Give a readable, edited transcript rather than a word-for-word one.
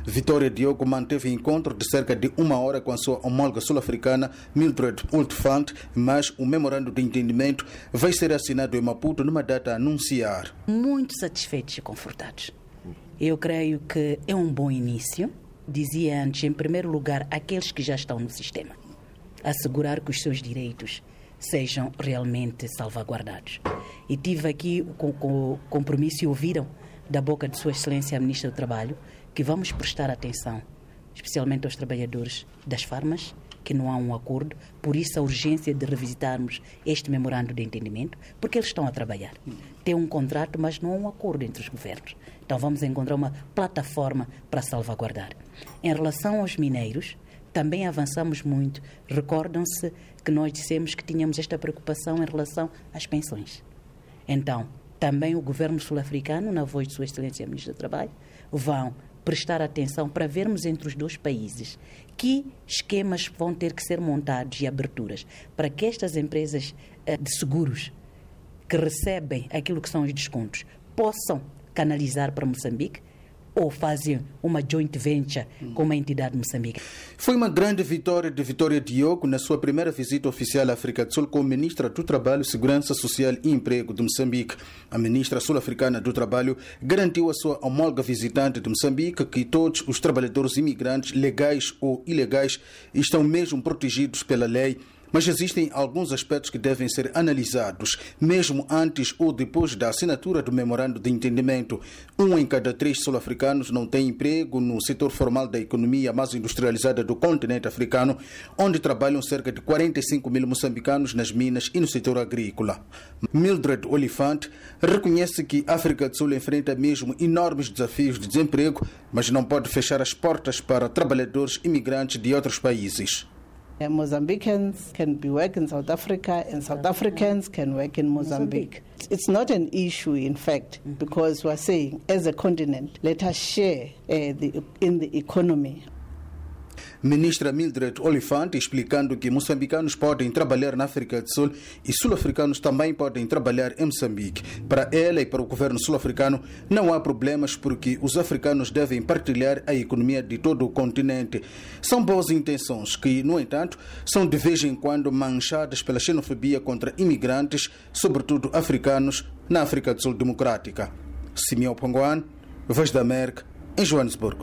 Vitória Diogo manteve encontro de cerca de 1 hora com a sua homóloga sul-africana Mildred Oliphant, mas o memorando de entendimento vai ser assinado em Maputo numa data a anunciar. Muito satisfeitos e confortados. Eu creio que é um bom início. Dizia antes, em primeiro lugar, aqueles que já estão no sistema. Assegurar que os seus direitos sejam realmente salvaguardados. E tive aqui o compromisso e ouviram da boca de Sua Excelência a Ministra do Trabalho que vamos prestar atenção, especialmente aos trabalhadores das farmas, que não há um acordo, por isso a urgência de revisitarmos este memorando de entendimento, porque eles estão a trabalhar. Tem um contrato, mas não há um acordo entre os governos. Então vamos encontrar uma plataforma para salvaguardar. Em relação aos mineiros, também avançamos muito. Recordam-se que nós dissemos que tínhamos esta preocupação em relação às pensões. Então, também o governo sul-africano, na voz de Sua Excelência a Ministra do Trabalho, vão prestar atenção para vermos entre os dois países que esquemas vão ter que ser montados e aberturas para que estas empresas de seguros que recebem aquilo que são os descontos possam canalizar para Moçambique ou fazem uma joint venture com uma entidade moçambique. Foi uma grande vitória de Vitória Diogo na sua primeira visita oficial à África do Sul como Ministra do Trabalho, Segurança Social e Emprego de Moçambique. A Ministra Sul-Africana do Trabalho garantiu à sua homóloga visitante de Moçambique que todos os trabalhadores imigrantes, legais ou ilegais, estão mesmo protegidos pela lei. Mas existem alguns aspectos que devem ser analisados, mesmo antes ou depois da assinatura do memorando de entendimento. 1 em cada 3 sul-africanos não tem emprego no setor formal da economia mais industrializada do continente africano, onde trabalham cerca de 45 mil moçambicanos nas minas e no setor agrícola. Mildred Oliphant reconhece que a África do Sul enfrenta mesmo enormes desafios de desemprego, mas não pode fechar as portas para trabalhadores imigrantes de outros países. Mozambicans can work in South Africa and South Africans can work in Mozambique. It's not an issue, in fact, because we're saying, as a continent, let us share in the economy. Ministra Mildred Oliphant explicando que moçambicanos podem trabalhar na África do Sul e sul-africanos também podem trabalhar em Moçambique. Para ela e para o governo sul-africano não há problemas porque os africanos devem partilhar a economia de todo o continente. São boas intenções que, no entanto, são de vez em quando manchadas pela xenofobia contra imigrantes, sobretudo africanos, na África do Sul democrática. Simeão Pongoan, Voz da América, em Joanesburgo.